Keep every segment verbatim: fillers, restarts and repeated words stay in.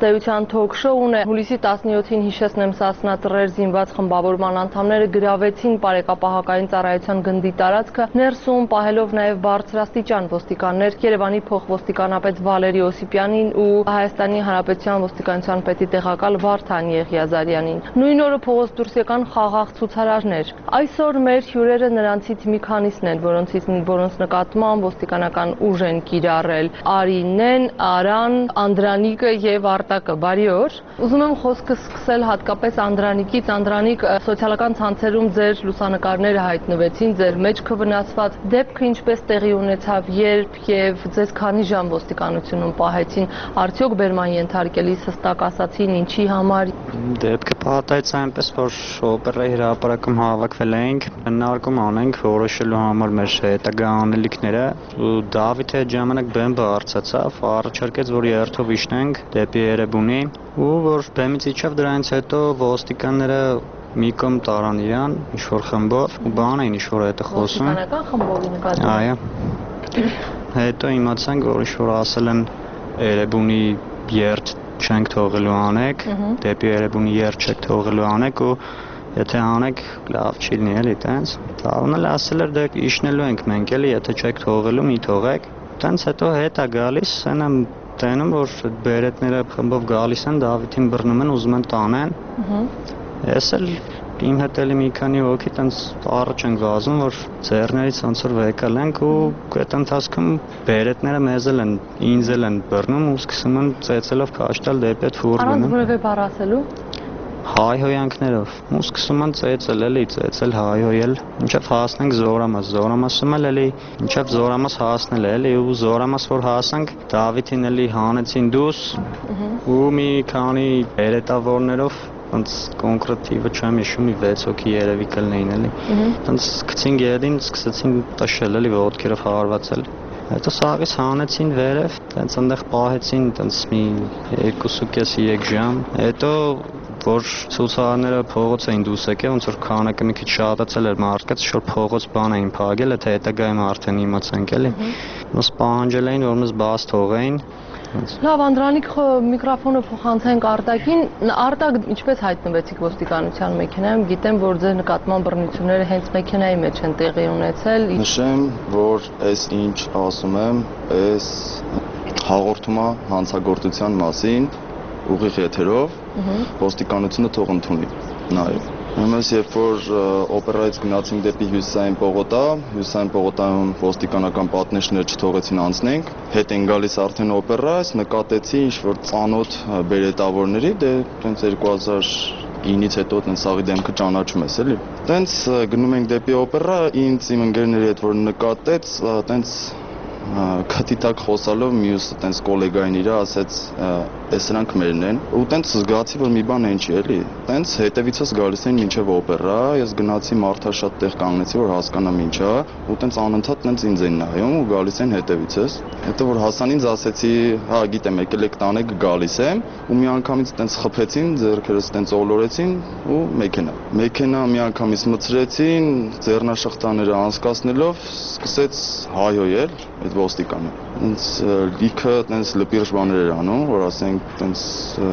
Ըստ էության թոք-շոուն է։ Հուլիսի տասնյոթին հիշեցնեմ Սասնա Ծռեր զինված խմբավորման անդամները գրավեցին Պարեկապահակային ծառայության գնդի տարածքը, ներսում պահելով նաև բարձրաստիճան ոստիկաններ Երևանի փոխոստիկանապետ Վալերի Օսիպյանին ու Հայաստանի Հանրապետության ոստիկանության պետի տեղակալ Վարդան Եղիազարյանին։ Նույն օրը փողոց դուրս եկան խաղաղ ցուցարարներ։ Այսօր մեր հյուրերը նրանցից մի քանիսն են, որոնցից որոնց նկատմամբ ոստիկանական ուժ են կիրառել։ Արինեն, Արան, Անդրանիկը եւ Արտակը, բարի օր։ Ուզում եմ խոսքը սկսել հատկապես Անդրանիկից։ Անդրանիկ, սոցիալական ցանցերում ձեր լուսանկարները հայտնվեցին, ձեր մեջքը վնասված, դեպքը ինչպես տեղի ունեցավ, երբ եւ ձեզ քանի ժամ ոստիկանությունում պահեցին, արդյոք բերման ենթարկելիս հստակ ասացին ինչի համար։ Դեպքը պատահեց այնպես, որ օպերայի հրապարակում հավաքվել էինք, քննարկում անենք որոշելու համար մեր հետագա անելիքները, ու Դավիթը այդ ժամանակ բեմբը արծացավ, առաջարկեց, որ երթով իջնենք դեպի Էրեբունի, ու որ բեմից իջավ, դրանից հետո ոստիկանները մի կողմ տարան իրան, ինչ-որ խմբով, ու բան էին ինչ-որ հետը խոսում։ Ոստիկանական խմբովի նկատմամբ։ Այո։ Հետո իմացանք, որ ինչ-որ ասել են Էրեբունի երթ չենք թողելու անեք, դեպի Էրեբունի երթ չեք թողելու անեք, ու եթե անեք, լավ չի լինի էլի, տենց։ Տարուն էլ ասել էր, դե իջնելու ենք մենք էլի, եթե չեք թողելու, մի թողեք։ Տենց հետո հետ է գալիս, այն եմ տենում, որ բերետները խմբով գալիս են, Դավիթին բռնում են, ուզում են տանեն։ Ես էլ իմ հետ էլի մի քանի հոգի տենց առաջ են վազում, որ ձեռներից ոնց որ վեկալ ենք, ու այդ ընթացքում բերետները մեզ էլ են, ինձ էլ են բռնում ու սկսում են ծեծելով քաշ տալ դեպի այդ ֆուրգոնը։ Առանց որևէ բառ ասելու։ Հայհոյանքներով, ու սկսում են ծեծել էլի, ծեծել, հայհոյել, մինչև հասնենք Զորամաս, Զորամասում էլ էլի, մինչև Զորամաս հասնել էլի, ու Զորամաս որ հասանք, Դավիթին էլի հանեցին դուրս, ու մի քանի բերետավորներով, ոնց կոնկրետ թիվը չեմ հիշում, մի վեց հոգի երևի կլինեին էլի, ոնց գցին գերին, սկսեցին տշել էլի, ոտքերով հարվածել։ Հետո սաղից հանեցին վերև, տենց այնտեղ պահեցին, տենց մի երկուսուկես երեք ժամ, հետո որ ցուցարարները փողոց էին դուրս եկել, ոնց որ քանակը մի քիչ շատացել էր մարդկից, որ փողոց բան էին փակել, եթե հետագայում արդեն իմացանք էլի։ Ոնց պահանջել էին, որ մեզ բաց թողեին։ Լավ, Անդրանիկ, միկրոֆոնը փոխանցենք Արտակին։ Արտակ, ինչպես հայտնվեցիք ոստիկանության մեքենայում, գիտեմ, որ ձեր նկատմամբ բռնությունները հենց մեքենայի մեջ են տեղի ունեցել։ Նշեմ, որ այս ինչ ասում եմ, այս հաղորդում է հանցագործության մասին, ուղիղ եթերով, ոստիկանությունը թող ընդունի, նայեք։ Ումես երբ որ օպերայից գնացինք դեպի Հյուսիսային պողոտա, Հյուսիսային պողոտայում ոստիկանական պատնեշներ չթողեցին անցնենք, հետ են գալիս արդեն օպերայից, նկատեցի ինչ-որ ծանոթ բերետավորների, դե տենց երկու հազար ինից հետո տենց սաղի դեմքը ճանաչում ես էլի։ Տենց գնում ենք դեպի օպերա, ինձ իմ ընկերների հետ որ նկատեց, տենց քթիտակ խոսալով մյուս տենց գոլեգային իրա ասեց էս սրանք մերն են ու տենց զգացի որ մի բան են չի էլի տենց հետևիցս գալիս են մինչև օպերա ես գնացի մարդաշատ տեղ կանգնեցի որ հասկանամ ինչա ու տենց անընդհատ տենց ինձ են նայում ու գալիս են հետևիցս հետո որ հասան ինձ ասեցի հա գիտեմ եկել եք տանեք գալիս եմ ու մի անգամից տենց խփեցին ձեռքերս տենց ոլորեցին ու մեքենա մեքենա մի անգամից մցրեցին ձեռնաշղթաները անցկացնելով սկսեց հայհոյել այդ ոստիկանը ինձ լիքը տենց լպիրշ բաներ էր անում որ ասենք տենց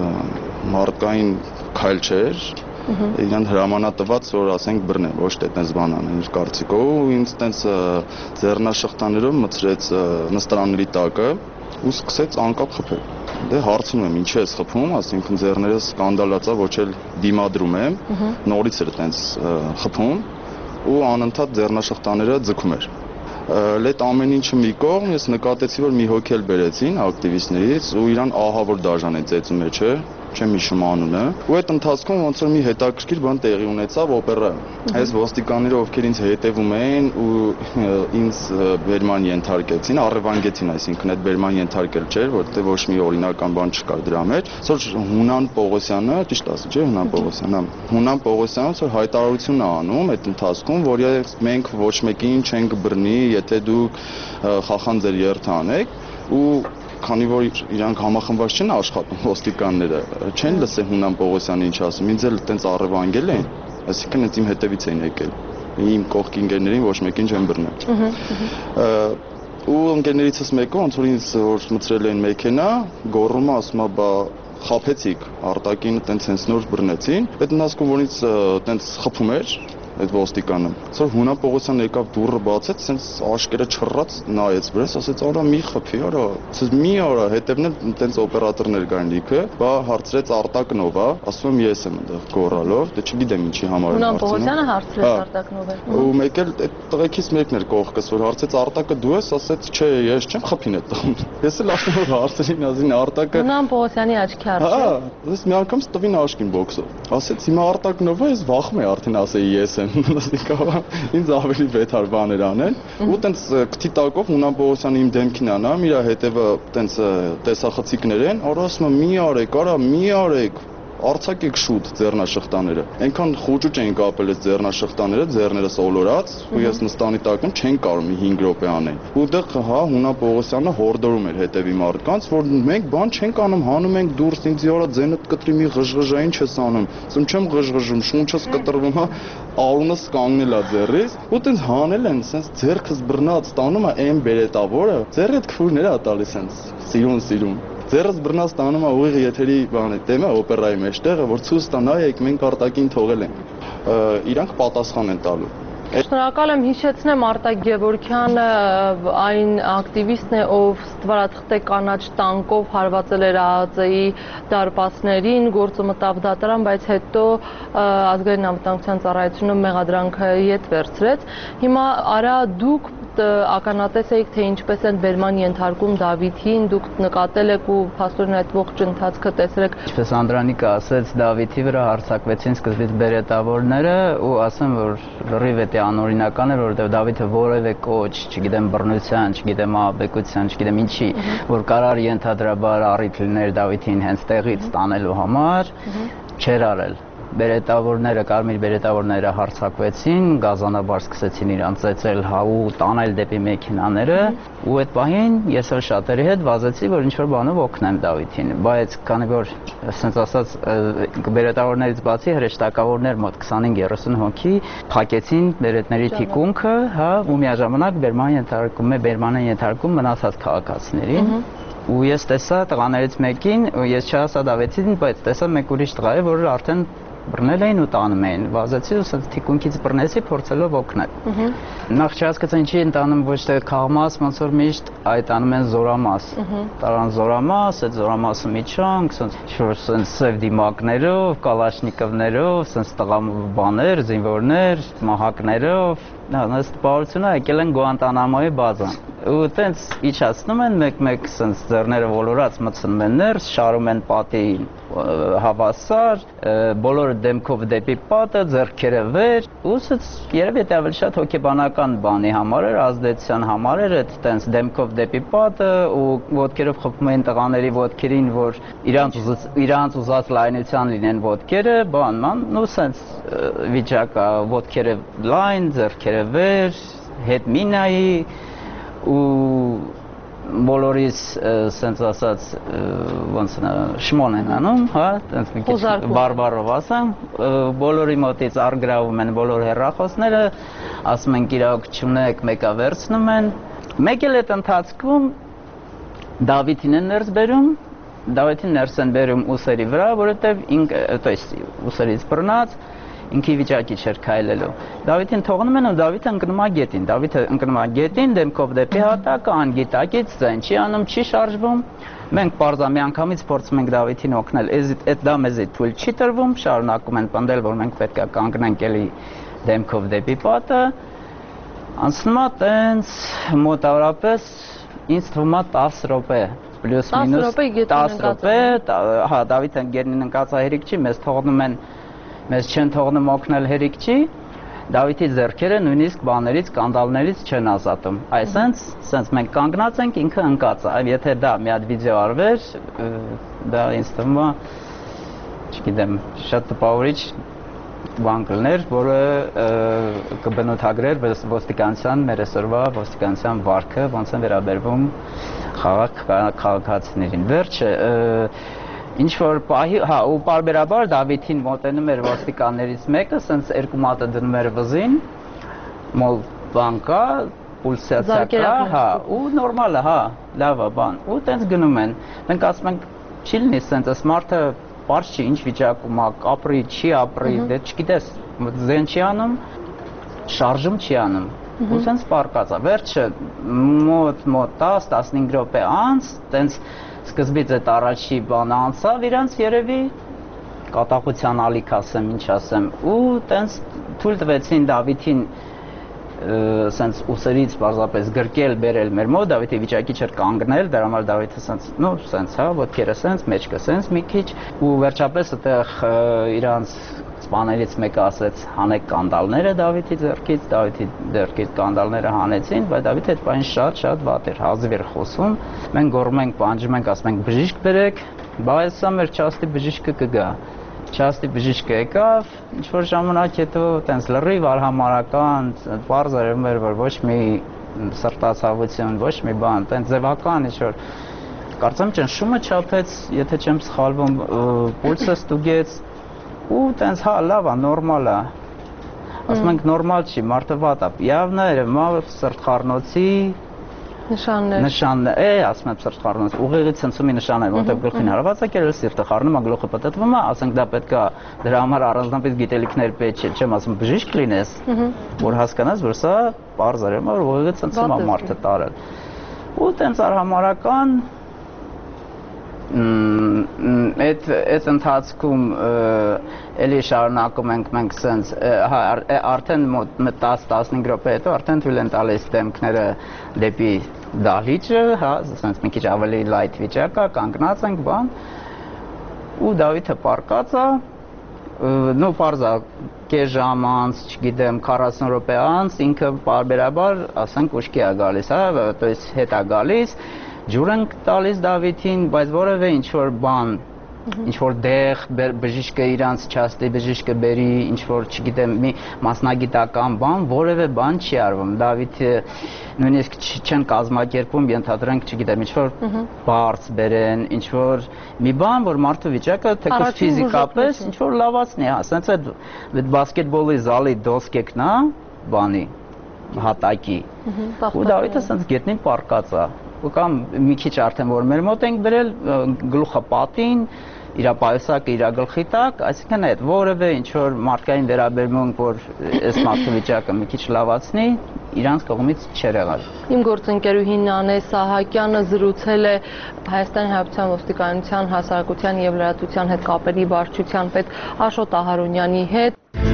մարդկային քայլ չէր իրան հրամանատված որ ասենք բռնեն ոչ թե տենց բան անեն իր կարծիքով ու ինձ տենց ձեռնաշղթաներով մցրեց նստարանների տակը ու սկսեց անկապ խփել դե հարցնում եմ ինչի ես խփում ասինքն ձեռներս սկանդալացա ոչ էլ դիմադրում եմ նորից էր տենց խփում ու անընդհատ ձեռնաշղթաները ձգում էր Լետ ամեն ինչը մի կողմ, ես նկատեցի, որ մի հոգի էլ բերեցին ակտիվիստներից ու իրան ահա որ դաժան է ծեծում է, չէ, չեմ հիշում անունը։ Ու այդ ընթացքում ոնց որ մի հետաքրքիր բան տեղի ունեցավ օպերայում։ Այս ոստիկանները, ովքեր ինձ հետևում էին ու ինձ բերման ենթարկեցին, առևանգեցին, այսինքն այդ բերման ենթարկել չէր, որտեղ ոչ մի օրինական բան չկար դրա մեջ։ Այսօր Հունան Պողոսյանը, ճիշտ ասի, չէ, Հունան Պողոսյանը։ Հունան Պողոսյանը այսօր հայտարարություն է անում այդ ընթացքում, որ մենք ոչ մեկին չենք բռնի, եթե դուք խախան ձեր երթը անեք ու քանի որ իրանք համախմբված չեն աշխատում ոստիկանները, չեն լսել Հունան Պողոսյանը ինչ ասում, ինձ էլ տենց առևանգել են, այսինքն ինձ իմ հետևից էին եկել, իմ կողքի ընկերներին ոչ մեկին չեն բռնել։ Ու ընկերներիցս մեկը ոնց որ ինձ որ մցրել են մեքենա, գոռում է, ասում է, բա խափեցիք արտակին, տենց հենց նոր բռնեցին, այդ ընթացքում որից տենց խփում էր այդ ոստիկանը։ Սա Հունան Պողոսյանը եկավ դուռը բացեց, սենց աշկերը չռած նայեց վրաս, ասեց արա մի խփի, արա, ասեց մի արա, հետևն էլ տենց օպերատորներ կային լիքը, բա հարցրեց Արտակնով, հա, ասում եմ ես եմ այնտեղ գոռալով, դե չգիտեմ ինչի համար եմ հարցնում։ Հունան Պողոսյանը հարցրեց Արտակնով։ Ու մեկ էլ այդ տղեկից մեկն էր կողքս, որ հարցեց Արտակը դու ես, ասեց չէ, ես չեմ խփին այդ տղուն։ Ես էլ ասում եմ հարցրին ազին Արտակը։ Հունան Պողոսյանի աչքի առաջ։ Հա, ես մի անգամ տվին աշկին բոքսով։ Ասեց հիմա Արտակնով ես վախում է արդեն ասեի ես եմ։ Ասիկա ինձ ավելի վետար բաներ անեն ու տենց քթի տակով Հունան Պողոսյանը իմ դեմքին անամ իր հետևը տենց տեսախցիկներ են արա ասում մի արեք արա մի արեք արցակեք շուտ ձեռնաշղթաները այնքան խոճուճ էին կապել այս ձեռնաշղթաները ձեռներս ոլորած ու ես նստանի տակում չեն կարող մի հինգ րոպե անեն ու դեռ հա Հունան Պողոսյանը հորդորում էր հետևի մարդկանց որ մենք բան չենք անում հանում ենք դուրս ինձ իորա ձենդ կտրի մի ղժղժային չես անում ասում չեմ ղժղժում շունչս կտրվում հա արունս կանգնել է ձեռից ու տենց հանել են սենց ձեռքս բռնած տանում է այն բերետավորը ձեռի հետ քֆուրներ է տալիս սենց սիրուն սիրուն Ձերս բռնած տանում է ուղիղ եթերի բանը, դեմը օպերայի մեջտեղը, որ ցույց տա նայեք մենք արտակին թողել ենք։ Իրանք պատասխան են տալու։ Շնորհակալ եմ հիշեցնեմ Արտակ Գևորգյանը այն ակտիվիստն է, ով ստվարաթղթե կանաչ տանկով հարվածել էր ԱԱԾ-ի դարպասներին, գործը մտավ դատարան, բայց հետո ազգային անվտանգության ծառայությունը մեղադրանքը ետ վերցրեց։ Հիմա արա դուք ականատես եք, թե ինչպես են բերման ենթարկում Դավիթին, դուք նկատել եք ու փաստորեն այդ ողջ ընթացքը տեսել եք։ Ինչպես Անդրանիկը ասեց, Դավիթի վրա հարձակվեցին սկզբից բերետավորները ու ասեմ, որ լրիվ է անօրինական էր, որովհետև Դավիթը որևէ կոչ, չգիտեմ բռնության, չգիտեմ ահաբեկության, չգիտեմ ինչի, որ կարար ենթադրաբար առիթ լիներ Դավիթին հենց տեղից տանելու համար, չէր արել։ Բերետավորները, կարմիր բերետավորները հարձակվեցին, գազանաբար սկսեցին իրան ծեծել, հա ու տանել դեպի մեքենաները, ու այդ պահին ես էլ շատերի հետ վազեցի, որ ինչ-որ բանով օգնեմ Դավիթին, բայց քանի որ, ասենց ասած, բերետավորներից բացի հրեշտակավորներ մոտ քսանհինգ երեսուն հոգի փակեցին բերետների թիկունքը, հա, ու միաժամանակ բերման ենթարկում է, բերման են ենթարկում մնացած քաղաքացիներին։ Ու ես տեսա տղաներից մեկին, ես չհասա Դավիթին, բայց տեսա մեկ ուրիշ տղա է, որ արդեն բռնել էին ու տանում էին, վազեցի ու ասենց թիկունքից բռնեցի, փորձելով օգնել։ Նախ չհասկացա ինչի են տանում ոչ թե քաղմաս, ոնց որ միշտ այդ անում են զորամաս։ Տարան զորամաս, այդ զորամասը միջանք, ասենց ինչ-որ ասենց սև դիմակներով, կալաշնիկովներով, ասենց տղա բաներ, զինվորներ, մահակներով, ըստ պարությունը եկել են Գուանտանամոյի բազան։ Ու տենց իջացնում են մեկ-մեկ ասենց ձեռները ոլորած մտցնում են ներս, շարում են պատի հավասար, բոլորը դեմքով դեպի պատը, ձեռքերը վեր, ու ասենց երևի դա ավելի շատ հոգեբանական բանի համար էր, ազդեցության համար էր, այդ տենց դեմքով դեպի պատը ու ոտքերով խփում էին տղաների ոտքերին, որ իրանց իրանց ուզած լայնության լինեն ոտքերը, բան, ման, ու ասենց վիճակա ոտքերը լայն, ձեռքերը վեր, հետ մինայի ու բոլորիս սենց ասած ոնց շմոն են անում, հա, տենց մի քիչ բարբարով ասեմ, բոլորի մոտից արգրավում են բոլոր հեռախոսները, ասում են իրավունք չունեք, մեկը վերցնում են։ Մեկ էլ այդ ընթացքում Դավիթին են ներս բերում, Դավիթին ներս են բերում ուսերի վրա, որովհետև ինքը, то есть ուսերից բռնած ինքի վիճակի չէր քայլելու։ Դավիթին թողնում են ու Դավիթը ընկնում է գետին։ Դավիթը ընկնում է գետին, դեմքով դեպի հատակը, անգիտակից ձեն չի անում, չի շարժվում։ Մենք պարզա մի անգամից փորձում ենք Դավիթին օգնել, այդ դա մեզ թույլ չի տրվում, շարունակում են պնդել, որ մենք պետք է կանգնենք էլի դեմքով դեպի պատը։ Անցնում է տենց մոտավորապես ինձ թվում է տասը րոպե, պլյուս մինուս տասը րոպե, հա, Դավիթը գերնին ընկած է հերիք չի, մեզ թողնում են Մեզ չեն թողնում օգնել հերիք չի, Դավիթի ձեռքերը նույնիսկ բաներից, կանդալներից չեն ազատում։ Այսենց, սենց մենք կանգնած ենք, ինքը ընկած է։ Եթե դա մի հատ վիդեո արվեր, դա ինձ թվում է, չգիտեմ, շատ տպավորիչ բան կլներ, որը կբնութագրեր ոստիկանության, մեր այսօրվա ոստիկանության վարքը, ոնց են վերաբերվում խաղաղ քաղաքացիներին։ Վերջը Ինչ որ պահի, հա, ու պարբերաբար Դավիթին մոտենում էր ոստիկաններից մեկը, սենց երկու մատը դնում էր վզին, մոլ բան կա, պուլսացիա կա, հա, ու նորմալ է, հա, լավ է բան, ու տենց գնում են։ Մենք ասում ենք չի լինի սենց այս մարդը բարձ չի ինչ վիճակում է, ապրի, չի ապրի, դե չգիտես, զեն չի անում, շարժում չի անում։ Ու սենց պարկած է, վերջը մոտ մոտ տասը տասնհինգ րոպե անց, տենց սկզբից այդ առաջի բանը անցավ, իրանց երևի կատաղության ալիք ասեմ, ինչ ասեմ, ու տենց թույլ տվեցին Դավիթին սենց ուսերից պարզապես գրկել բերել մեր մոտ, Դավիթի վիճակի չէր կանգնել, դրա համար Դավիթը սենց, նո, սենց հա, ոտքերը սենց, մեջքը սենց մի քիչ, ու վերջապես այդտեղ իրանց սպաներից մեկը ասեց հանեք կանդալները Դավիթի ձեռքից, Դավիթի ձեռքից կանդալները հանեցին, բայց Դավիթը այդ բանը շատ-շատ վատ էր, հազիվ էր խոսում։ Մենք գոռում ենք, պանջում ենք, ասում ենք բժիշկ բերեք, բայց սա մեր չաստի բժիշկը կգա։ Չաստի բժիշկը եկավ, ինչ որ ժամանակ հետո տենց լրիվ արհամարական, պարզ էր մեր, որ ոչ մի սրտացավություն, ոչ մի բան, տենց ձևական ինչ որ կարծեմ ճնշումը չափեց, եթե չեմ սխալվում, պուլսը ստուգեց ու տենց հա լավ է, նորմալ է։ Ասում ենք նորմալ չի, մարդը վատ է։ Явно մա սրտխառնոցի նշաններ։ Նշաններ, է, ասում եմ սրտխառնոց, ուղեղի ցնցումի նշաններ, որտեղ գլխին հարված է կերել, սիրտը խառնում է, գլուխը պտտվում է, ասենք դա պետք է դրա համար առանձնապես գիտելիքներ պետք չէ, չեմ ասում բժիշկ լինես, որ հասկանաս, որ սա պարզ է, որ ուղեղի ցնցում է մարդը տարել։ Ու տենց արհամարական այդ այդ ընթացքում էլի շարունակում ենք մենք սենց հա արդեն մոտ տասը տասնհինգ րոպե հետո արդեն թույլ են տալիս դեմքները դեպի դահլիճը, հա, սենց մի քիչ ավելի լայթ վիճակ է, կանգնած ենք բան ու Դավիթը պարկած է, նո պարզ է կես ժամ անց, չգիտեմ, քառասուն րոպե անց ինքը պարբերաբար, ասենք ուշքի է գալիս, հա, то есть հետ է գալիս ջուր ենք տալիս Դավիթին, բայց որևէ ինչ-որ բան, ինչ-որ դեղ, բժիշկը իրանց չաստի բժիշկը բերի, ինչ-որ, չգիտեմ, մի մասնագիտական բան, որևէ բան չի արվում։ Դավիթը նույնիսկ չեն կազմակերպում, ենթադրենք, չգիտեմ, ինչ-որ բարձ բերեն, ինչ-որ մի բան, որ մարդու վիճակը թեկուզ ֆիզիկապես ինչ-որ լավացնի, հա, սենց այդ բասկետբոլի զալի դոսկեկն է, բանի, հատակի, ու Դավիթը սենց գետնին պարկած է։ Ու կամ մի քիչ արդեն որ մեր մոտ ենք դրել գլուխը պատին, իր պայուսակը իր գլխի տակ, այսինքն այդ որևէ ինչ որ մարդկային վերաբերմունք, որ այս մարդու վիճակը մի քիչ լավացնի, իրանց կողմից չէր եղել։ Իմ գործընկերուհին Նանե Սահակյանը զրուցել է Հայաստանի Հանրապետության ոստիկանության հասարակության եւ լրատվության հետ կապերի վարչության պետ Աշոտ Ահարոնյանի հետ։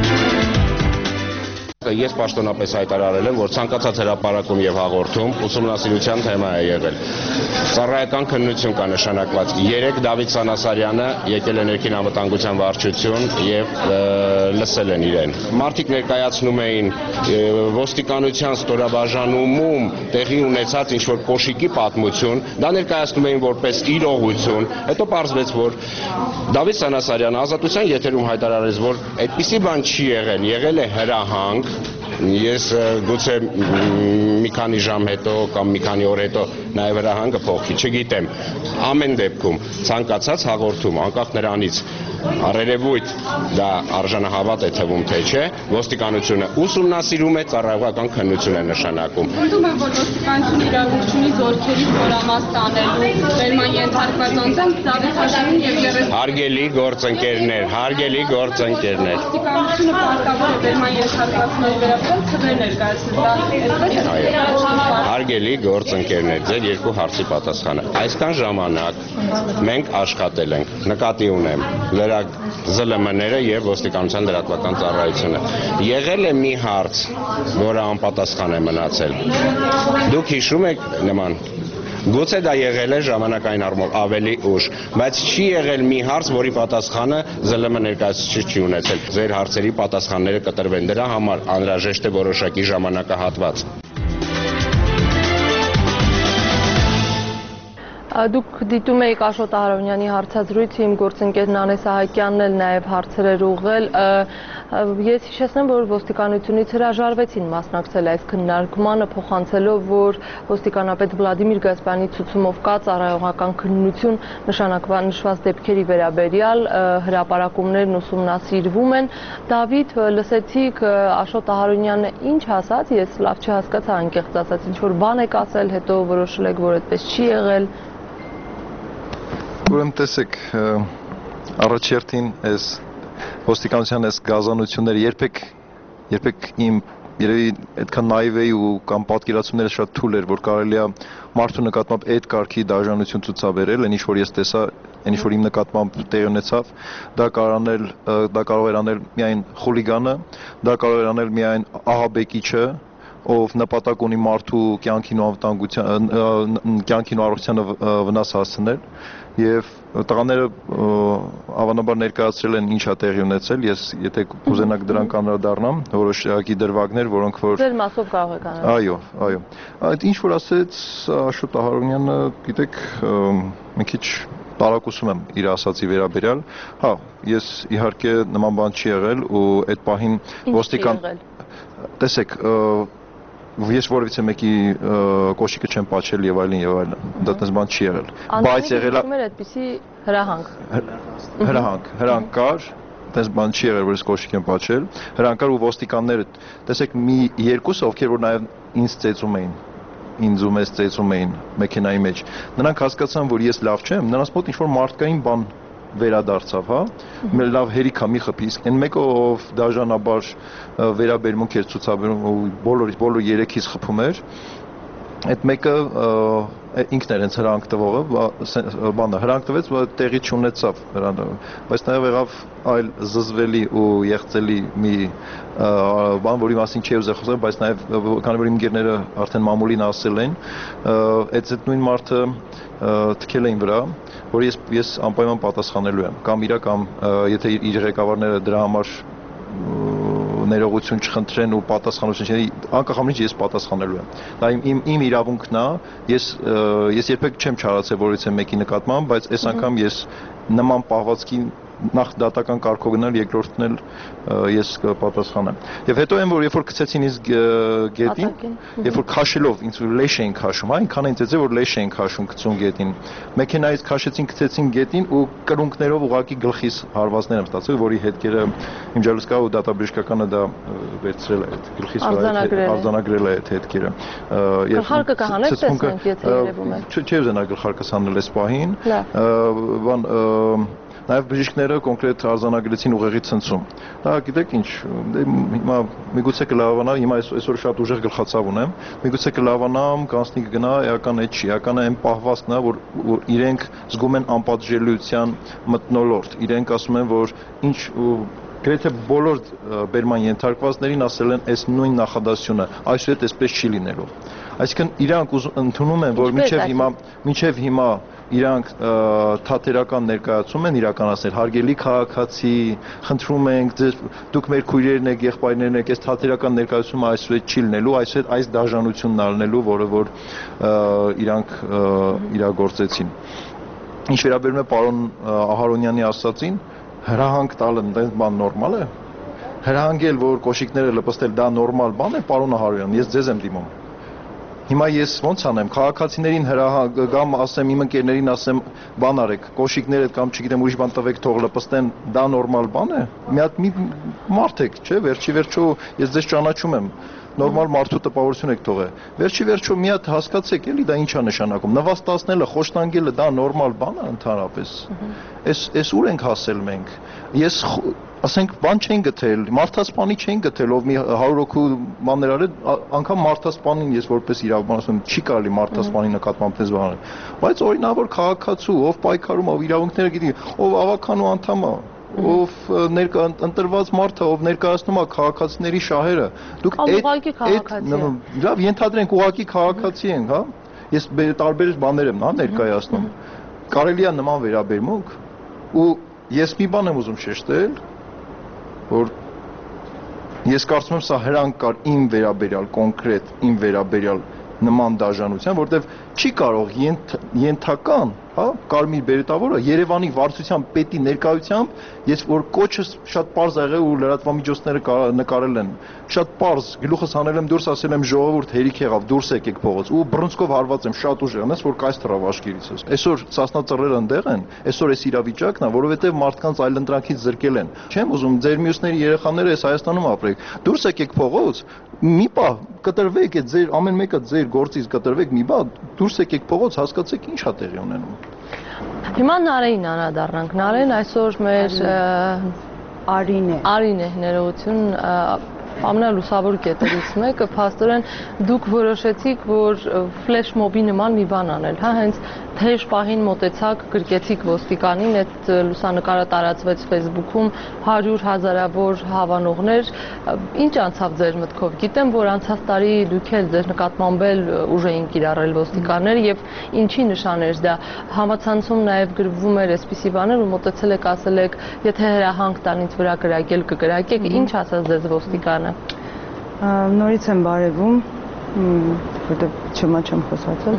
Ես պաշտոնապես հայտարարել եմ, որ ցանկացած հրապարակում եւ հաղորդում ուսումնասիրության թեմա է եղել։ Ծառայական քննություն կա նշանակված։ Երեք Դավիթ Սանասարյանը եկել է ներքին անվտանգության վարչություն եւ լսել են իրեն։ Մարդիկ ներկայացնում էին ոստիկանության ստորաբաժանումում տեղի ունեցած ինչ-որ կոշիկի պատմություն, դա ներկայացնում էին որպես իրողություն։ Հետո պարզվեց, որ Դավիթ Սանասարյանը ազատության եթերում հայտարարեց, որ այդպիսի բան չի եղել, եղել է հրահանգ։ Ես գուցե մի քանի ժամ հետո կամ մի քանի օր հետո նաև հրահանգը փոխի, չգիտեմ։ Ամեն դեպքում ցանկացած հաղորդում, անկախ նրանից առերևույթ դա արժանահավատ է թվում թե չէ, ոստիկանությունը ուսումնասիրում է, ծառայողական քննություն է նշանակում։ Ընդդեմ է, որ ոստիկանությունը իրավունք ունի զորքերի խորամաս տանելու, վերման ենթարկված անձանց Դավիթ Հաշարին եւ Գերեզ։ Հարգելի գործընկերներ, հարգելի գործընկերներ։ Ոստիկանությունը պարտավոր է վերման ենթարկվածների վերաբերյալ քվեր ներկայացնել։ Դա Հարգելի գործընկերներ, ձեր երկու հարցի պատասխանը։ Այսքան ժամանակ մենք աշխատել ենք, նկատի ունեմ ԶԼՄ-ները եւ ոստիկանության լրատվական ծառայությունը։ Եղել է մի հարց, որը անպատասխան է մնացել։ Դուք հիշում եք նման։ Գուցե դա եղել է ժամանակային առումով ավելի ուշ, բայց չի եղել մի հարց, որի պատասխանը ԶԼՄ ներկայացուցիչ չի ունեցել։ Ձեր հարցերի պատասխանները կտրվեն, դրա համար անհրաժեշտ է որոշակի ժամանակահատված։ Դուք դիտում եք Աշոտ Ահարոնյանի հարցազրույցը, իմ գործընկեր Նանե Սահակյանն էլ նաև հարցեր էր ուղղել։ Ես հիշեցնեմ, որ ոստիկանությունից հրաժարվեցին մասնակցել այս քննարկմանը, փոխանցելով, որ ոստիկանապետ Վլադիմիր Գասպարյանի ցուցումով կա ծառայողական քննություն նշանակված դեպքերի վերաբերյալ, հրապարակումներն ուսումնասիրվում են։ Դավիթ, լսեցիք Աշոտ Ահարոնյանը ինչ ասաց, ես լավ չհասկացա, անկեղծ ասած, ինչ որ բան եք ասել, հետո որոշել եք, որ այդպես չի եղել։ Ուրեմն տեսեք, առաջերտին այս ոստիկանության այս գազանությունները երբեք երբեք իմ երևի այդքան նայվ էի ու կամ պատկերացումները շատ թույլ էր, որ կարելի է մարդու նկատմամբ այդ կարգի դաժանություն ցուցաբերել, այն ինչ որ ես տեսա, այն ինչ որ իմ նկատմամբ տեղի ունեցավ, դա կարող անել, դա կարող էր անել միայն խուլիգանը, դա կարող էր անել միայն ահաբեկիչը, ով նպատակ ունի մարդու կյանքին ու անվտանգության կյանքին ու առողջությանը վնաս հասցնել եւ տղաները հավանաբար ներկայացրել են ինչա տեղի ունեցել ես եթե կուզենաք դրան կանրադառնամ որոշակի դրվագներ որոնք որ ձեր մասով կարող եք անել այո այո այդ ինչ որ ասեց Աշոտ Ահարոնյանը գիտեք մի քիչ տարակուսում եմ իր ասացի վերաբերյալ հա ես իհարկե նման բան չի եղել ու այդ պահին ոստիկան տեսեք ես որևիցե մեկի կոշիկը չեմ պատճել եւ այլն եւ այլն դա տես բան չի եղել բայց եղել է այդպիսի հրահանգ հրահանգ հրահանգ կար տես բան չի եղել որ ես կոշիկ եմ պատճել հրահանգ կար ու ոստիկանները տեսեք մի երկուսը ովքեր որ նաեւ ինձ ծեծում էին ինձ ու մեզ ծեծում էին մեքենայի մեջ նրանք հասկացան որ ես լավ չեմ նրանց մոտ ինչ որ մարդկային բան վերադարձավ, հա, մեր լավ հերիք է մի խփի, իսկ այն մեկը ով դաժանաբար վերաբերմունք էր ցուցաբերում ու բոլորից բոլոր երեքից խփում էր, այդ մեկը ինքն էր հենց հրանք տվողը, բանը հրանք տվեց, տեղի չունեցավ հրանը, բայց նաև եղավ այլ զզվելի ու եղծելի մի բան, որի մասին չի ուզել խոսել, բայց նաև քանի որ իմ ընկերները արդեն մամուլին ասել են, այդ այդ նույն մարդը թքել էին վրա որ ես ես անպայման պատասխանելու եմ կամ իրա կամ եթե իր ղեկավարները դրա համար ներողություն չխնդրեն ու պատասխանություն չեն անկախ ամենից ես պատասխանելու եմ դա իմ իմ իմ իրավունքն է ես ես երբեք չեմ չարացել որից է մեկի նկատմամբ բայց այս անգամ ես նման պահվածքի նախ դատական կարգով գնալ երկրորդն էլ ես կպատասխանեմ եւ հետո այն որ երբ որ գցեցին ինձ գետին երբ որ քաշելով ինձ լեշ էին քաշում հա այնքան են ծեծել որ լեշ էին քաշում գցում գետին մեքենայից քաշեցին գցեցին գետին ու կրունկներով ուղակի գլխիս հարվածներ եմ ստացել որի հետքերը իմջալուսկա ու դատաբժշկականը դա վերցրել է այդ գլխիս վրա արձանագրել է այդ հետքերը գլխարկը կհանեք տեսնենք եթե երևում է չի ուզենա գլխարկս հանել այս պահին բան Նաև բժիշկները կոնկրետ արձանագրեցին ուղեղի ցնցում։ Դա գիտեք ինչ, հիմա միգուցե կլավանա, հիմա այսօր շատ ուժեղ գլխացավ ունեմ, միգուցե կլավանամ, կանցնի կգնա, էական է չի, էականը այն պահվածքն է, որ իրենք զգում են անպատժելիության մթնոլորտ, իրենք ասում են, որ ինչ գրեթե բոլոր բերման ենթարկվածներին ասել են այս նույն նախադասությունը, այսուհետ այսպես չի լինելու։ Այսինքն իրանք ընդունում են, որ մինչև հիմա, մինչև հիմա իրանք թատերական ներկայացում են իրականացնել հարգելի քաղաքացի, խնդրում ենք, դուք մեր քույրերն եք, եղբայրներն եք, այս թատերական ներկայացումը այսուհետ չի լինելու, այսուհետ այս դաժանությունն ալնելու, որը որ իրանք իրագործեցին։ Ինչ վերաբերում է պարոն Ահարոնյանի ասածին, հրահանգ տալը դες բան նորմալ է։ Հրահանգել, որ կոշիկները լպստել դա նորմալ բան է, պարոն Ահարոնյան, ես ձեզ եմ դիմում։ Հիմա ես ոնց անեմ, քաղաքացիներին հրահանգ կամ ասեմ իմ ընկերներին ասեմ բան արեք, կոշիկները կամ չգիտեմ ուրիշ բան տվեք թող լպստեն, դա նորմալ բան է։ Մի հատ մի մարդ եք, չէ՞, վերջի վերջո ես ձեզ ճանաչում եմ։ Նորմալ մարդու տպավորություն եք թողել։ Վերջի վերջո մի հատ հասկացեք, էլի դա ինչ է նշանակում։ Նվաստացնելը, խոշտանգելը դա նորմալ բան է ընդհանրապես։ Էս էս ուր ենք հասել մենք։ Ես ասենք բան չեն գտել, մարդասպանի չեն գտել, ով մի հարյուր հոգու բաներ արել, անգամ մարդասպանին ես որպես իրավաբան ասում եմ, չի կարելի մարդասպանի նկատմամբ դες բան անել։ Բայց օրինավոր քաղաքացու, ով պայքարում, ով իրավունքները գիտի, ով ավականու անդամ է, ով ներկա ընտրված մարդը, ով ներկայացնում է քաղաքացիների շահերը, դուք այդ լավ ենթադրենք ուղղակի քաղաքացի են, հա։ Ես տարբեր բաներ եմ, հա, ներկայացնում։ Կարելի է նման վերաբերմունք ու ես մի բան եմ ուզում շեշտել, որ ես կարծում եմ սա հրանք կար իմ վերաբերյալ կոնկրետ իմ վերաբերյալ նման դաժանության, որտեվ չի կարող ենթական, հա, Կարմիր Բերետավորը Երևանի վարչության պետի ներկայությամբ, ես որ կոչը շատ པարզ եղել ու լրատվամիջոցները նկարել են, շատ པարզ գլուխս հանել եմ դուրս, ասել եմ ժողովուրդ հերիք եղավ, դուրս եկեք փողոց ու բռնցքով հարված եմ շատ ուժեղ, այնպես որ կայս թռավ աշկերիցս։ Այսօր Սասնա ծռերը ընդեղ են, այսօր էս իրավիճակն է, որովհետև մարդկանց այլընտրանքից զրկել են։ Չեմ ուզում ձեր մյուսների երեխաները այս Հայաստանում ապրեք։ Դուրս եկեք փողոց, մի պահ կտրվեք, այդ ձեր ամեն մեկը ձեր գործից կտրվեք, մի պահ դուրս եկեք փողոց, հասկացեք ինչ է տեղի ունենում։ Հիմա Նարեին անդրադառնանք։ Նարեն այսօր մեր Արին է։ Արին է, ներողություն, ամենալուսավոր կետերից մեկը, փաստորեն դուք որոշեցիք, որ ֆլեշ մոբի նման մի բան անել, հա, հենց թեժ պահին մոտեցաք, գրկեցիք ոստիկանին, այդ լուսանկարը տարածվեց Facebook-ում, հարյուր հազարավոր հավանողներ, ինչ անցավ ձեր մտքով։ Գիտեմ, որ անցած տարի դուք էլ ձեր նկատմամբ էլ ուժ էին կիրառել ոստիկանները եւ ինչի նշան էր դա։ Համացանցում նաեւ գրվում էր այսպիսի բաներ ու մոտեցել եք ասել եք, եթե հրահանգ տան ինձ վրա կրակել կկրակեք, ինչ ասաց ձեզ ոստիկանը։ Նորից եմ բարևում, որտեղ չմա չեմ խոսացել։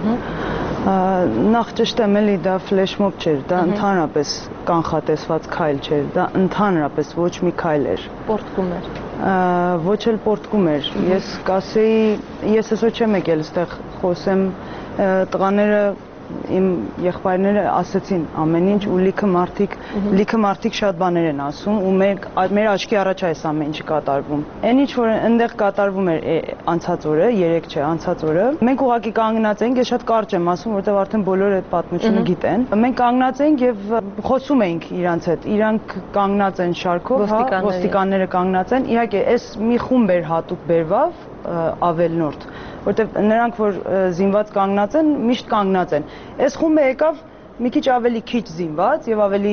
Նախ ճիշտ եմ էլի, դա ֆլեշ մոբ չէր, դա ընդհանրապես կանխատեսված քայլ չէր, դա ընդհանրապես ոչ մի քայլ էր։ Պորտկում էր։ Ոչ էլ պորտկում էր։ Ես կասեի, ես այսօր չեմ եկել այստեղ խոսեմ, տղաները իմ եղբայրները ասեցին ամեն ինչ ու լիքը մարդիկ լիքը մարդիկ շատ բաներ են ասում ու մեր մեր աչքի առաջ այս ամեն ինչը կատարվում։ Այն ինչ որ այնտեղ կատարվում էր անցած օրը, երեք չէ, անցած օրը, մենք ուղղակի կանգնած էինք, ես շատ կարճ եմ ասում, որովհետև արդեն բոլորը այդ պատմությունը գիտեն։ Մենք կանգնած էինք եւ խոսում էինք իրանց հետ, իրանք կանգնած են շարքով, հա, ոստիկանները կանգնած են։ Իհարկե, այս մի խումբ էր հատուկ բերվավ ավելնորդ, որտեղ նրանք որ զինված կանգնած են, միշտ կանգնած են։ Այս խումբը եկավ մի քիչ ավելի քիչ զինված եւ ավելի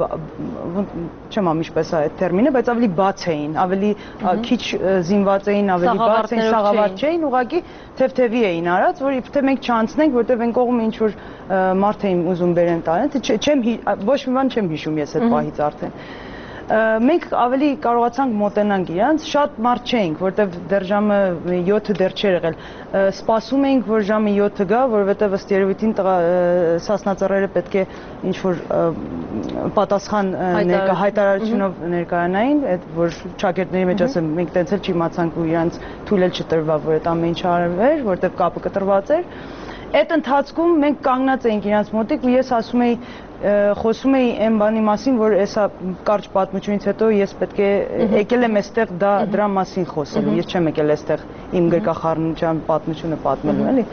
չեմ ամ ինչպես է այդ տերմինը, բայց ավելի բաց էին, ավելի քիչ զինված էին, ավելի բաց էին, սաղավարտ չէին, ուղղակի թեթևի էին արած, որ իբթե մենք չանցնենք, որտեղ այն կողմը ինչ որ մարդ էին ուզում բերեն տանեն, չեմ ոչ մի բան չեմ հիշում ես այդ պահից արդեն։ Մենք ավելի կարողացանք մոտենանք իրանց, շատ մարդ չէինք, որտեղ դեռ ժամը յոթը դեռ չէր եղել։ Սպասում էինք, որ ժամը յոթը գա, որովհետև ըստ երևույթին սասնածռերը պետք է ինչ-որ պատասխան հայտարարությունով ներկայանային, որ շագերտների մեջ ասեմ, մենք տենց էլ չիմացանք ու իրանց թույլ էլ չտրվավ, որ այդ ամեն ինչը արվեր, որտեղ կապը կտրված էր։ Այդ ընթացքում մենք կանգնած էինք իրանց մոտիկ ու ես ասում էի խոսում էի այն բանի մասին, որ հեսա կարճ պատմությունից հետո ես պետք է եկել եմ այստեղ դա դրա մասին խոսելու, ես չեմ եկել այստեղ իմ գրկախառնության պատմությունը պատմելու, էլի։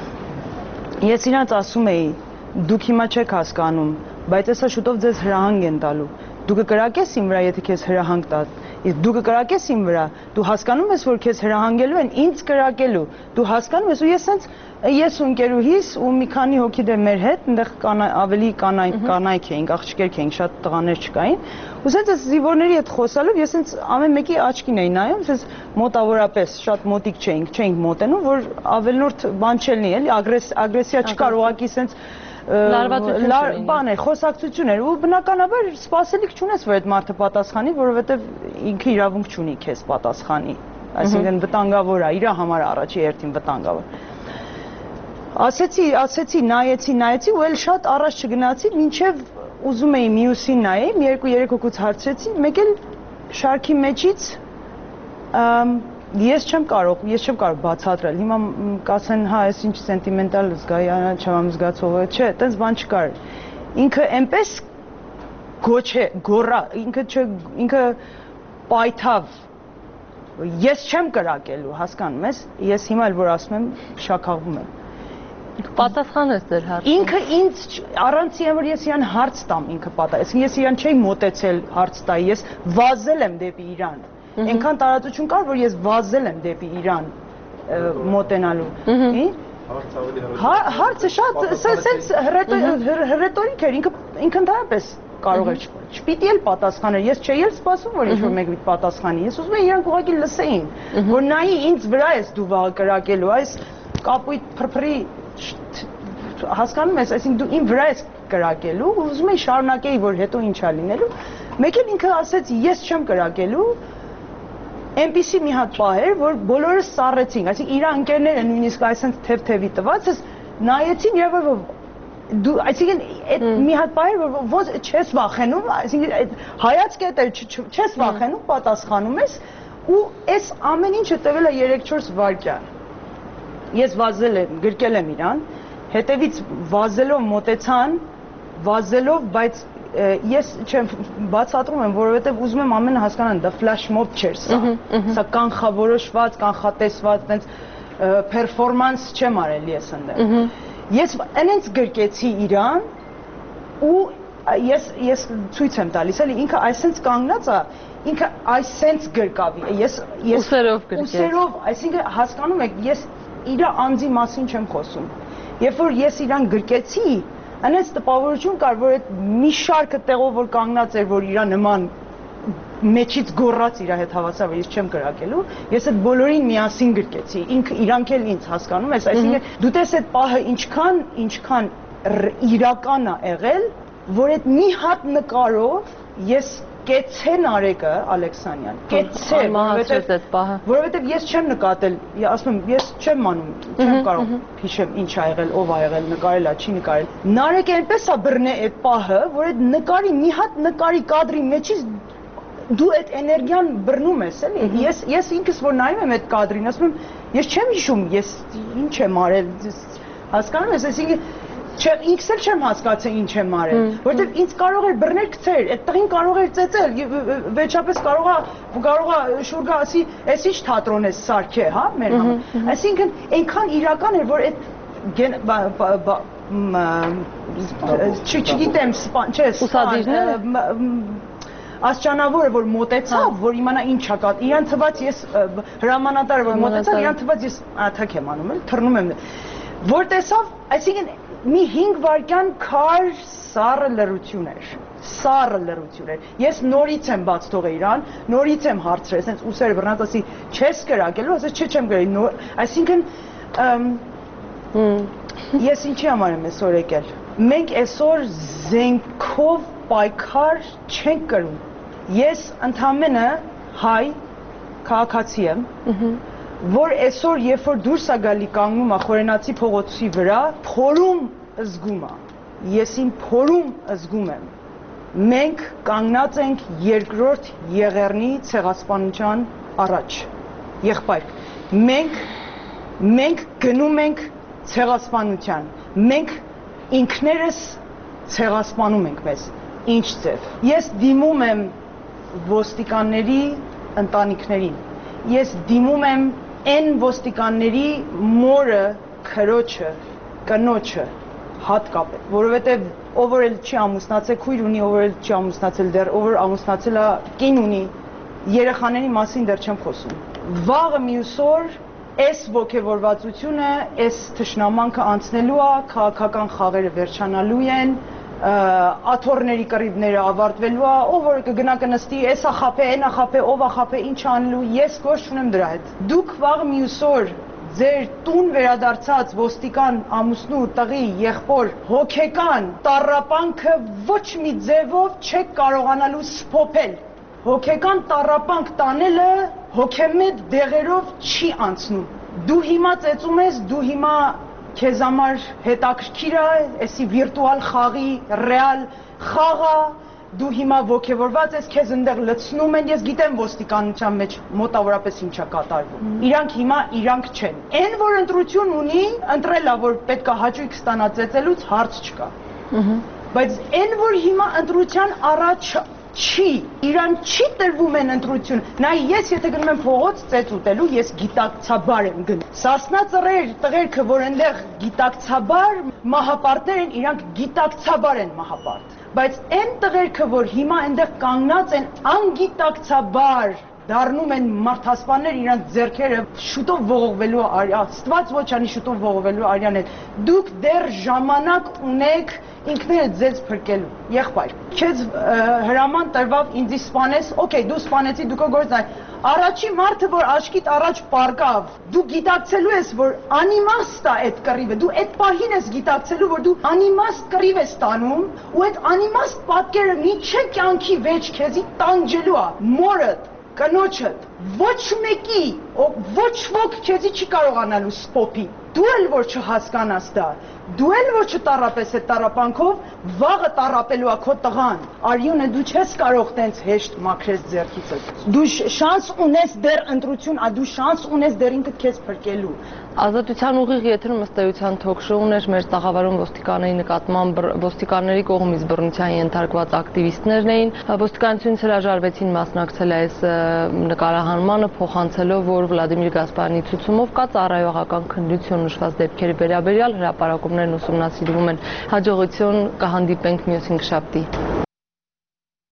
Ես իրանց ասում էի, դուք հիմա չեք հասկանում, բայց հեսա շուտով ձեզ հրահանգ են տալու։ Դու կկրակես իմ վրա, եթե քեզ հրահանգ տա։ Դու կկրակես իմ վրա, դու հասկանում ես, որ քեզ հրահանգելու են, ինձ կրակելու։ Դու հասկանում ես ու ես sense ես ու ընկերուհիս ու մի քանի հոգի դե մեր հետ, այնտեղ ավելի կանայք էինք, աղջիկեր էինք, շատ տղաներ չկային։ Ու sense այս զինվորների հետ խոսալով ես sense ամեն մեկի աչքին էի նայում, sense մոտավորապես շատ մոտիկ չէինք, չէինք մոտենում, որ ավելնորդ բան չելնի, էլի, ագրեսիա չկար, ուղղակի sense բան է, խոսակցություն էր ու բնականաբար սպասելիք չունես, որ այդ մարդը պատասխանի, որովհետև ինքը իրավունք չունի քեզ պատասխանի, այսինքն վտանգավոր է, իր համար առաջի հերթին վտանգավոր։ Ասեցի, ասեցի, նայեցի, նայեցի ու էլ շատ առաջ չգնացի, մինչև ուզում էի մյուսին նայեի, մի երկու-երեք հոգուց հարցրեցի, մեկ էլ շարքի մեջից ես չեմ կարող, ես չեմ կարող բացատրել։ Հիմա կասեն, հա, այս ինչ սենտիմենտալ զգայանը, չեմ զգացողը, չէ, այդպես բան չկար։ Ինքը այնպես գոչե, գոռա, ինքը չէ, ինքը պայթավ։ Ես չեմ կրակելու, հասկանում ես։ Ես հիմա էլ որ ասում եմ, շաքաղվում եմ։ Պատասխանես ձեր հարցին։ Ինքը ինձ առանց իրան որ ես իրան հարց տամ, ինքը պատասխան։ Ես իրան չէի մոտեցել հարց տայի, ես վազել եմ դեպի իրան։ Այնքան տարածություն կար, որ ես վազել եմ դեպի իրան մոտենալու։ Հարցը շատ սենց հռետորիկ էր, ինքը ընդհանրապես կարող էր չպիտի էլ պատասխաներ, ես չէի էլ սպասում, որ ինչ-որ մեկ պատասխանի, ես ուզում եմ իրանք ուղղակի լսեին, որ նայի ինձ վրա ես դու վաղը կրակելու, այս կապույտ փրփրի հասկանում ես, այսինքն դու իմ վրա ես կրակելու, ուզում էի շարունակեի, որ հետո ինչա լինելու, մեկ էլ ինքը ասեց ես չեմ կրակելու, այնպիսի մի հատ պահ էր, որ բոլորս սառեցինք, այսինքն իր ընկերները նույնիսկ այսպես թեթևի տված, նայեցին եւ դու, այսինքն այդ մի հատ պահ էր, որ ոնց չես վախենում, այսինքն այդ հայացքը այդ չես վախենում, պատասխանում ես ու այս ամեն ինչը տևել է երեք-չորս վայրկյան։ Ես վազել եմ, գրկել եմ իրան, հետևից վազելով մոտեցան, վազելով, բայց ես չեմ բացատրում եմ, որովհետև ուզում եմ ամենը հասկանան, դա ֆլաշ մոբ չէր սա, սա կանխավորոշված, կանխատեսված, տենց պերֆորմանս չեմ արել ես ընդեղ։ Ես այնց գրկեցի իրան ու ես ես ցույց եմ տալիս, էլի ինքը այսպես կանգնած է, ինքը այսպես գրկավի։ Ես ես ուսերով գրկեց։ Ուսերով, այսինքն հասկանում եք, ես իր անձի մասին չեմ խոսում։ Երբ որ ես իրան գրկեցի, այնպես տպավորություն կար, որ այդ մի շարքը տեղով որ կանգնած էր, որ իր նման մեջից գոռաց իր հետ հավասար, որ ես չեմ կրակելու, ես այդ բոլորին միասին գրկեցի։ Ինքը իրանք էլ ինձ հասկանում ես, այսինքն դու տես այդ պահը ինչքան, ինչքան իրական է եղել, որ այդ մի հատ նկարով ես կեցեն Արեգը Ալեքսանյան, կեցեն, որովհետև ես չեմ նկատել, ասում եմ, ես չեմ անում, չեմ կարող հիշեմ ինչ ա եղել, ով ա եղել, նկարել ա, չի նկարել։ Նարեկը այնպես ա բռնե այդ պահը, որ այդ նկարի մի հատ նկարի կադրի մեջից դու այդ էներգիան բռնում ես, էլի։ Ես ես ինքս որ նայում եմ այդ կադրին, ասում եմ, ես չեմ հիշում, ես ինչ եմ արել, հասկանում ես, այսինքն Չէ, ինքս էլ չեմ հասկացել ինչ եմ արել, որովհետև ինձ կարող էր բռնել գցեր, այդ տղին կարող էր ծեծել, վերջապես կարող է կարող է շուրգա ասի, «Էս ինչ թատրոն է սարքե, հա, մեր համար»։ Այսինքն այնքան իրական էր, որ այդ չգիտեմ, չէ, ուսադիրները Աստիճանավորը որ մոտեցավ, որ իմանա ինչ ա կա, իրան թվաց ես հրամանատարը որ մոտեցավ, իրան թվաց ես աթակ եմ անում, էլ թռնում եմ։ Որ տեսավ, այսինքն մի հինգ վայրկյան քար սառը լռություն էր, սառը լռություն էր։ Ես նորից եմ բաց թողել իրան, նորից եմ հարցրել, ասենց ուսերը բռնած ասի, չես կրակելու, ասես չէ չեմ կրել, այսինքն ես ինչի համար եմ այսօր եկել։ Մենք այսօր զենքով պայքար չենք կրում։ Ես ընդամենը հայ քաղաքացի եմ, որ այսօր երբ որ դուրս է գալի կանգնում է Խորենացի փողոցի վրա, փորում զգում է։ Ես իմ փորում զգում եմ։ Մենք կանգնած ենք երկրորդ Եղեռնի ցեղասպանության առաջ։ Եղբայր, մենք մենք գնում ենք ցեղասպանության։ Մենք ինքներս ցեղասպանում ենք մեզ։ Ինչ ձև։ Ես դիմում եմ ոստիկանների ընտանիքներին։ Ես դիմում եմ այն ոստիկանների մորը, քրոջը, կնոջը հատկապես, որովհետև ով որ չի ամուսնացել, քույր ունի, ով որ չի ամուսնացել դեռ, ով որ ամուսնացել է, կին ունի, երեխաների մասին դեռ չեմ խոսում։ Վաղը մյուս օր այս ոգևորվածությունը, այս թշնամանքը անցնելու է, քաղաքական խաղերը վերջանալու են, աթոռների կռիվները ավարտվելու է, ով որ կգնա կնստի, էս ա խափե, այն ա խափե, ով ա խափե, ինչ անելու, ես գործ չունեմ դրա հետ։ Դուք վաղ մյուս օր ձեր տուն վերադարձած ոստիկան ամուսնու, տղի, եղբոր, հոգեկան տառապանքը ոչ մի ձևով չեք կարողանալու սփոփել։ Հոգեկան տառապանք տանելը հոգեմետ դեղերով չի անցնում։ Դու հիմա ծեծում ես, դու հիմա քեզ համար հետաքրքիր է, էսի վիրտուալ խաղի, ռեալ խաղը, դու հիմա ոգևորված ես, քեզ այնտեղ լցնում են, ես գիտեմ ոստիկանության մեջ մոտավորապես ինչա կատարվում։ Իրանք հիմա իրանք չեն։ Այն որ ընտրություն ունի, ընտրել է, որ պետք է հաճույք ստանա ծեծելուց, հարց չկա։ Բայց այն որ հիմա ընտրության առաջ չի, իրան չի տրվում են ընտրություն, նայ ես եթե գնում եմ փողոց ծեծ ուտելու, ես գիտակցաբար եմ գնում։ Սասնա ծռեր, տղերքը, որ այնտեղ գիտակցաբար մահապարտներ են, իրանք գիտակցաբար են մահապարտ։ Բայց այն տղերքը, որ հիմա այնտեղ կանգնած են անգիտակցաբար դառնում են մարդասպաններ, իրանք ձեռքերը շուտով ողողվելու արյան, Աստված ոչ անի շուտով ողողվելու արյան հետ։ Դուք դեռ ժամանակ ունեք ինքներդ ձեզ փրկելու։ Եղբայր, քեզ հրաման տրվավ ինձի սպանես, օքեյ, դու սպանեցի, դու քո գործն այ։ Առաջի մարդը, որ աչքիդ առաջ պարկավ, դու գիտակցելու ես, որ անիմաստ է այդ կռիվը, դու այդ պահին ես գիտակցելու, որ դու անիմաստ կռիվ ես տանում, ու այդ անիմաստ պատկերը միջի կյանքի վեճ քեզի տանջելու է, մորդ, կնոջդ, ոչ մեկի, ոչ ոք քեզի չի կարողանալու սփոփի։ Դու էլ որ չհասկանաս դա, դու էլ որ չտառապես այդ տառապանքով, վաղը տառապելու է քո տղան։ Արյունը դու չես կարող տենց հեշտ մաքրես ձեռքիցդ։ Դու շանս ունես դեռ ընտրություն, ա դու շանս ունես դեռ ինքդ քեզ փրկելու։ Ազատության ուղիղ եթերում ըստ էության թոքշոուն էր մեր տաղավարում ոստիկանների նկատմամբ ոստիկանների կողմից բռնության ենթարկված ակտիվիստներն էին։ Ոստիկանությունից հրաժարվեցին մասնակցել այս նկարահանմանը, փոխանցելով, որ Վլադիմիր Գասպարյանի ցուցումով կա ծառայողական քննություն հրապարակության նշված դեպքերի վերաբերյալ հրապարակումներն ուսումնասիրվում են։ Հաջողություն, կհանդիպենք մյուս հինգշաբթի։